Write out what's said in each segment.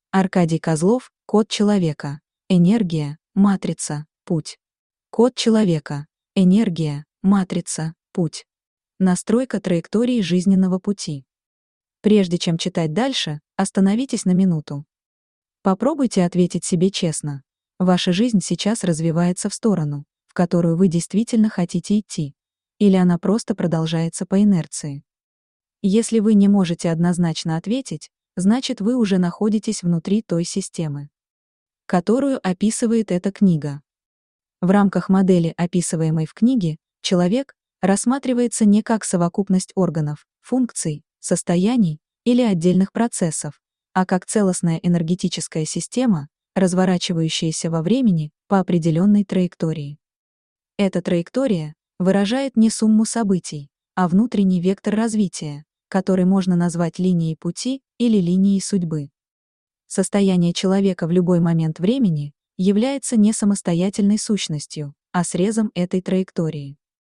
Аркадий Козлов, код человека. Энергия, матрица, путь. Код человека. Энергия, матрица, путь. Настройка траектории жизненного пути. Прежде чем читать дальше, остановитесь на минуту. Попробуйте ответить себе честно. Ваша жизнь сейчас развивается в сторону, в которую вы действительно хотите идти, или она просто продолжается по инерции. Если вы не можете однозначно ответить, значит вы уже находитесь внутри той системы, которую описывает эта книга. В рамках модели, описываемой в книге, человек рассматривается не как совокупность органов, функций, состояний или отдельных процессов, а как целостная энергетическая система, разворачивающаяся во времени по определенной траектории. Эта траектория выражает не сумму событий, а внутренний вектор развития, который можно назвать линией пути или линией судьбы. Состояние человека в любой момент времени является не самостоятельной сущностью, а срезом этой траектории.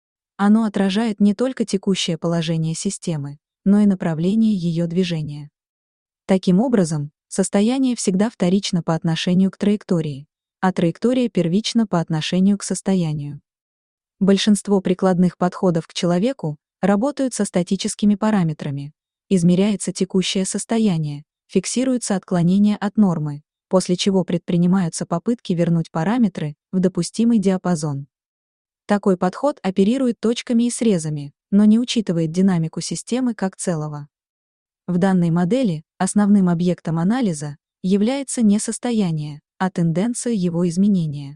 Оно отражает не только текущее положение системы, но и направление ее движения. Таким образом, состояние всегда вторично по отношению к траектории, а траектория первична по отношению к состоянию. Большинство прикладных подходов к человеку работают со статическими параметрами. Измеряется текущее состояние, фиксируются отклонения от нормы, после чего предпринимаются попытки вернуть параметры в допустимый диапазон. Такой подход оперирует точками и срезами, но не учитывает динамику системы как целого. В данной модели основным объектом анализа является не состояние, а тенденция его изменения.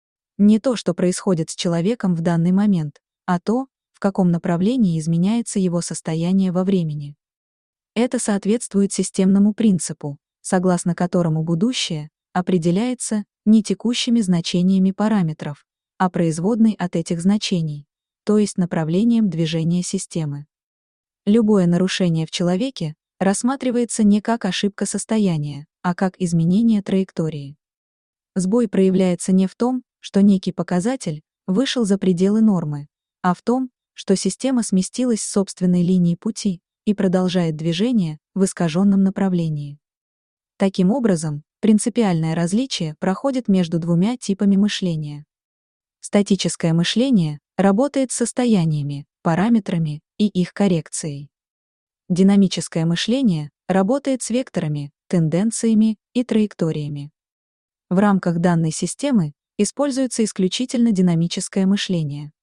Не то, что происходит с человеком в данный момент, а то, в каком направлении изменяется его состояние во времени. Это соответствует системному принципу, согласно которому будущее определяется не текущими значениями параметров, а производной от этих значений, то есть направлением движения системы. Любое нарушение в человеке рассматривается не как ошибка состояния, а как изменение траектории. Сбой проявляется не в том, что некий показатель вышел за пределы нормы, а в том, что система сместилась с собственной линии пути и продолжает движение в искаженном направлении. Таким образом, принципиальное различие проходит между двумя типами мышления. Статическое мышление работает с состояниями, параметрами и их коррекцией. Динамическое мышление работает с векторами, тенденциями и траекториями. В рамках данной системы используется исключительно динамическое мышление.